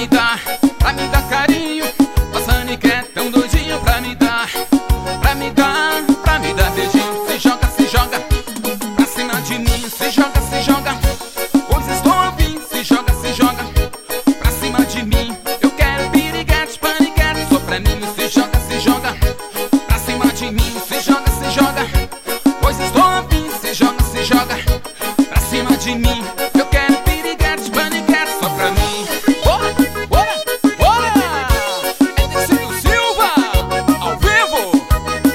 me dar carinho. As paniquetes tão doidinho pra me dar beijinho. Se joga pra cima de mim. Se joga, pois estou afim. Se joga pra cima de mim. Eu quero piriguete, paniquete, só pra mim. Se joga pra cima de mim. Se joga, pois estou afim. Se joga pra cima de mim. Eu quero piriguete, paniquete, só pra mim. Bora! É Dirceu Silva, ao vivo.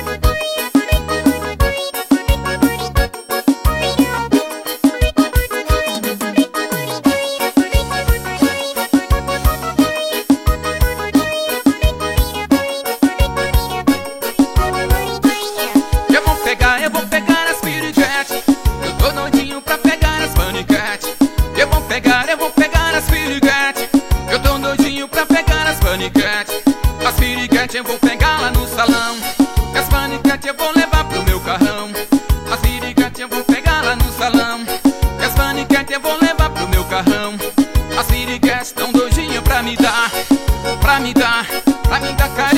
Eu vou pegar as piriguetes. Eu tô doidinho pra pegar as paniquetes. Eu vou pegar as piriguetes. Eu tô doidinho pra pegar as paniquetes. As piriguetes eu vou pegar lá no salão. As paniquetes eu vou levar pro meu carrão. As piriguetes eu vou pegar lá no salão. As paniquetes eu vou levar pro meu carrão. As piriguetes tão doidinho pra me dar